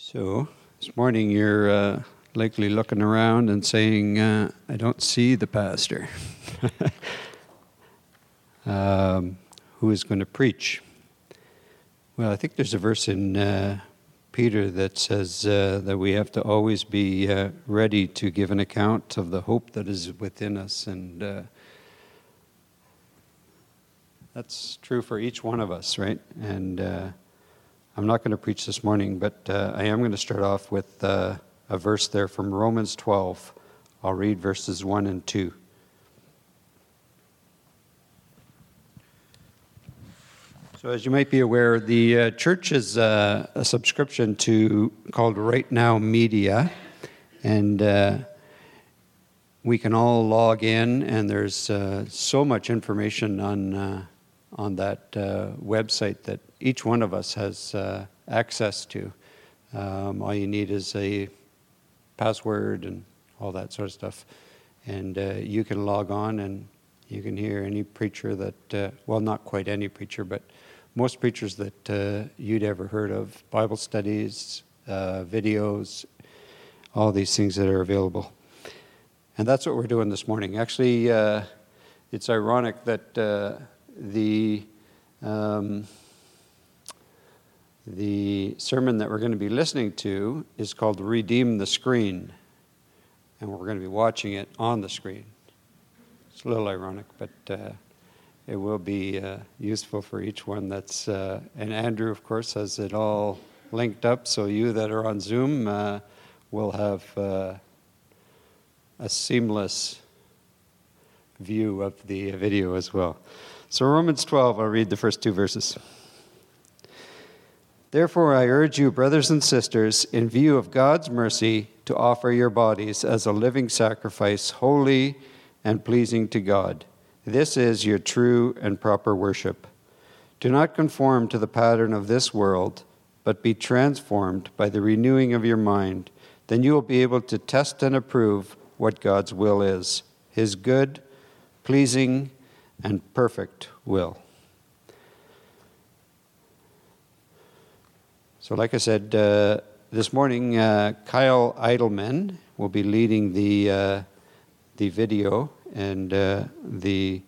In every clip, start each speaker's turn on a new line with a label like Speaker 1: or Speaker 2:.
Speaker 1: So this morning you're likely looking around and saying, I don't see the pastor. Who is going to preach? Well, I think there's a verse in Peter that says that we have to always be ready to give an account of the hope that is within us, and that's true for each one of us, right? And I'm not going to preach this morning, but I am going to start off with a verse there from Romans 12. I'll read verses 1 and 2. So as you might be aware, the church is a subscription to called Right Now Media, and we can all log in, and there's so much information on that website that each one of us has access to. All you need is a password and all that sort of stuff, and you can log on and you can hear any preacher that, well, not quite any preacher, but most preachers that you'd ever heard of, Bible studies, videos, all these things that are available. And that's what we're doing this morning. Actually, it's ironic that the sermon that we're going to be listening to is called Redeem the Screen, and we're going to be watching it on the screen. It's a little ironic, but it will be useful for each one. And Andrew, of course, has it all linked up, so you that are on Zoom will have a seamless view of the video as well. So Romans 12, I'll read the first two verses. Therefore, I urge you, brothers and sisters, in view of God's mercy, to offer your bodies as a living sacrifice, holy and pleasing to God. This is your true and proper worship. Do not conform to the pattern of this world, but be transformed by the renewing of your mind. Then you will be able to test and approve what God's will is, his good, pleasing, and perfect will. So like I said, this morning, Kyle Eidelman will be leading the video, and the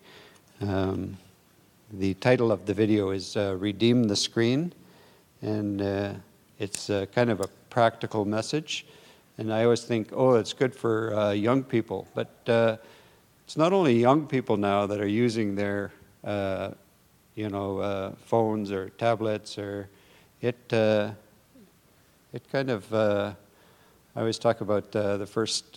Speaker 1: title of the video is Redeem the Screen, and it's kind of a practical message. And I always think, it's good for young people, but it's not only young people now that are using their phones or tablets, or it kind of I always talk about the first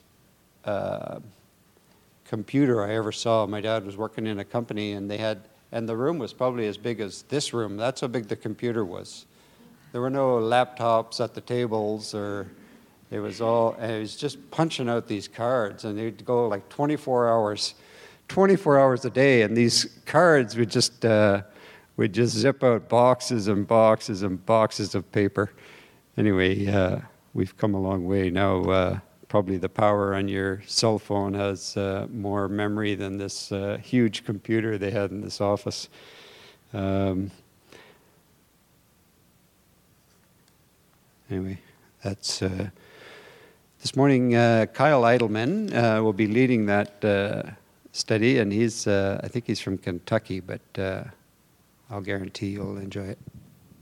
Speaker 1: computer I ever saw. My dad was working in a company, and the room was probably as big as this room. That's how big the computer was. There were no laptops at the tables, or it was just punching out these cards, and they'd go like 24 hours a day, and these cards would just zip out boxes and boxes and boxes of paper. Anyway, we've come a long way now. Probably the power on your cell phone has more memory than this huge computer they had in this office. Anyway, that's this morning. Kyle Eidelman will be leading that study, and I think he's from Kentucky, but I'll guarantee you'll enjoy it.